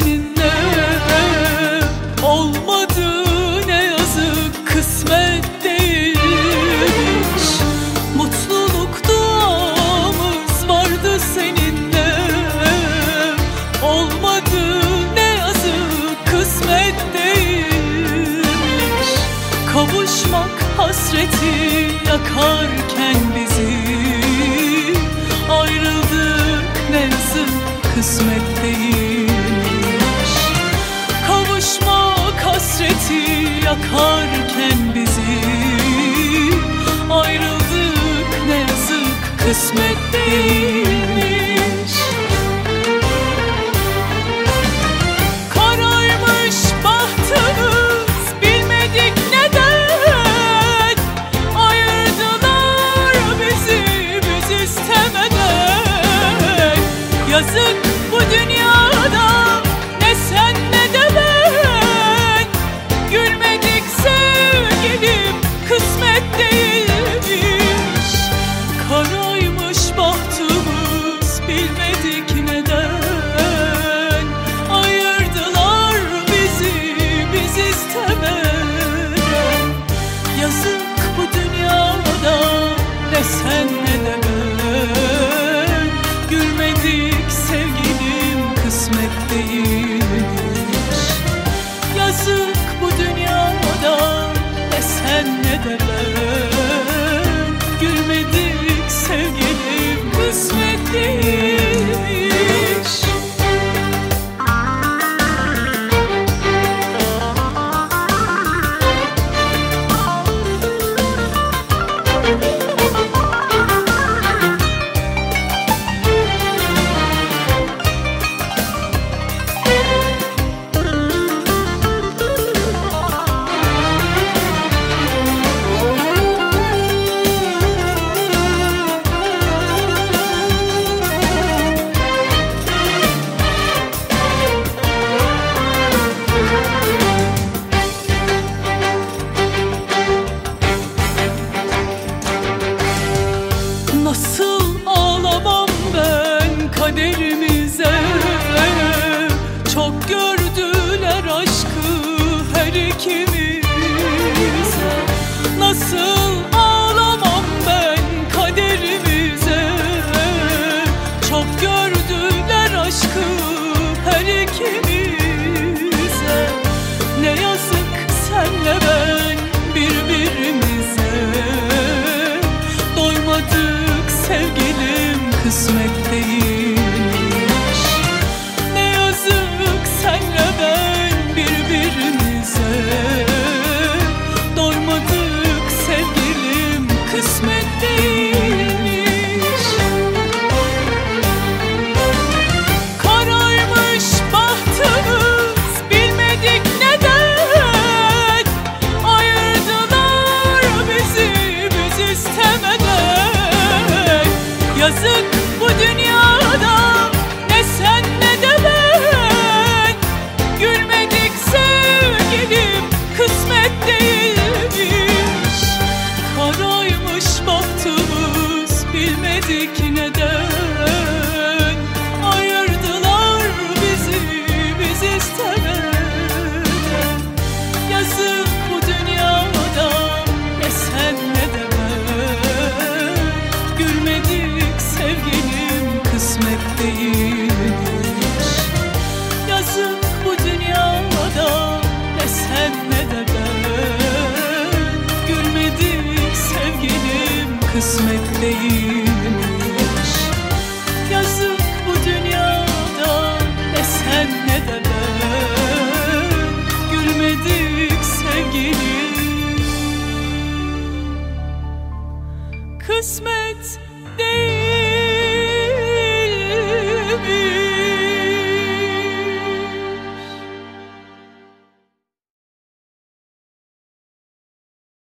seninle. Olmadı ne yazık, kısmet değilmiş. Mutluluk duamız vardı seninle. Olmadı ne yazık, kısmet değilmiş. Kavuşmak hasreti yakarken bizi, ayrıldık ne yazık, kısmet değilmiş. Kavuşmak hasreti yakarken bizi, ayrıldık ne yazık, kısmet değilmiş. Kararmış bahtımız, bilmedik neden. Ayırdılar bizi biz istemeden. Yazık bu dünyada, ne sen ne de ben. Gülmedik sevgilim, kısmet değilmiş. Karaymış bahtımız, bilmedik neden. Ayırdılar bizi biz istemeden. Yazık bu dünyada, ne sen ne de ben. Gülmedik sevgilim, kısmet değilmiş. Yazık bu dünyada, ne sen ne de ben. Gülmedik sevgilim, kısmet değilmiş. Nasıl ağlamam ben kaderimize. Çok gördüler aşkı her ikimize. Nasıl ağlamam ben kaderimize. Çok gördüler aşkı her ikimize. Ne yazık senle ben birbirimize. Doymadık sevgilim, kısmet değilmiş. Ne yazık senle ben birbirimize. Doymadık sevgilim, kısmet değilmiş. Kararmış bahtımız, bilmedik neden. Ayırdılar bizi biz istemeden. Yazık bu dünyada, ne sen ne de ben. Gülmedik sevgilim, kısmet değilmiş. Karaymış bahtımız, bilmedik neden. Ayırdılar bizi biz istemeden. Yazık bu dünyada, ne sen ne de ben. Gülmedik sevgilim, kısmet değilmiş. Yazık bu dünyada, ne sen ne de ben. Gülmedik sevgilim, kısmet değilmiş. Yazık bu dünyada, ne sen ne de ben. Gülmedik sevgilim, kısmet